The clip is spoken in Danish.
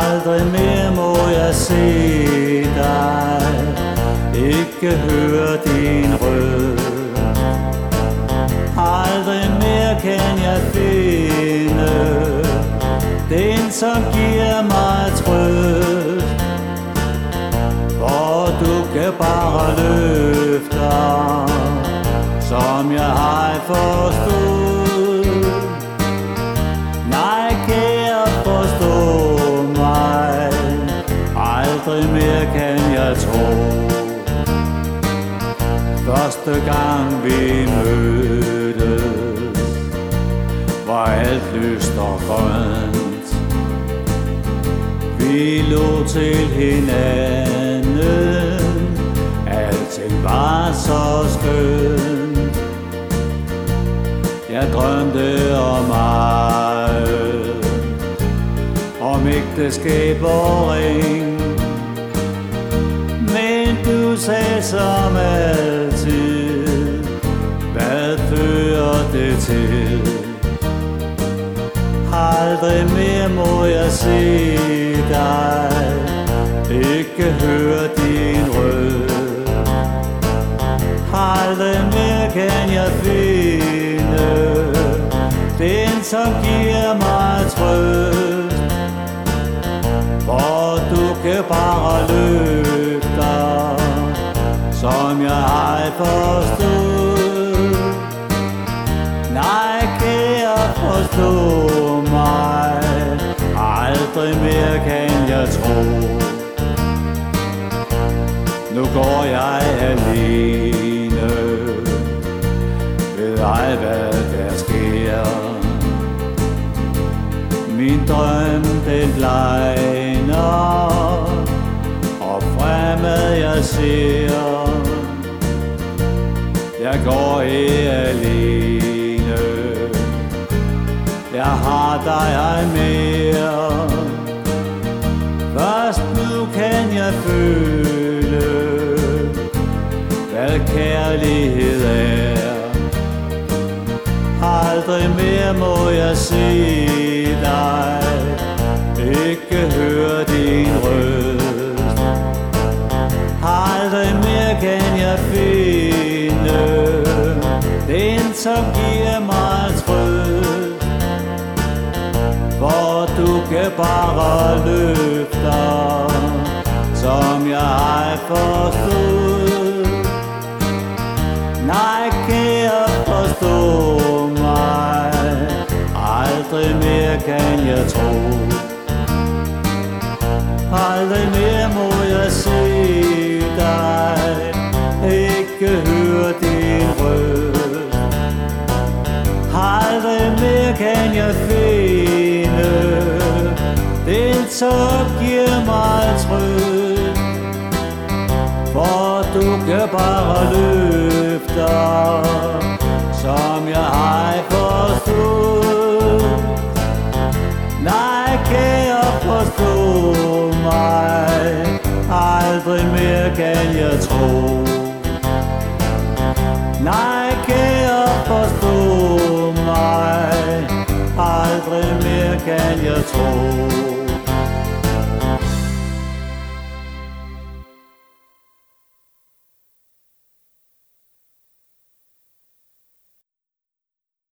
Aldrig mere må jeg se dig, ikke høre din røst. Aldrig mere kan jeg finde den, som giver mig trøst. For du kan bare løfte, som jeg har forstået. Nej, kære, forstå mig, aldrig mere kan jeg tro. Første gang vi mødtes, var alt lyst og grønt. Vi lå til hinanden, alting var så skønt. Jeg drømte om meget, om ægteskab og ring. Men du sagde som altid, hvad fører det til? Aldrig mere må jeg se dig, ikke høre din røst. Aldrig mere kan jeg finde den, som giver mig trøst. For du kan bare løfte, som jeg har forstået. Nej, kære, forstå mig, aldrig mere kan jeg tro. Nu går jeg alene, ved ej hvad der sker. Min drøm den blegner, og fremad jeg ser. Jeg går ikke alene, jeg har dig ej mere. Først nu kan jeg føle, hvad kærlighed er. Aldrig mere må jeg se dig, ikke høre din røst. Aldrig mere kan jeg finde den, som giver mig trøst. For du kan bare løfte, som jeg har forstået. Nej, kære, forstå mig, aldrig mere kan jeg tro. Aldrig mere må jeg se dig, ikke høre din røst. Aldrig mere kan jeg finde den, som giver mig trøst. For du kan bare løfte, som jeg har forstået. Nej, kære, forstå mig, aldrig mere kan jeg tro. Nej, kære, forstå mig, aldrig mere kan jeg tro.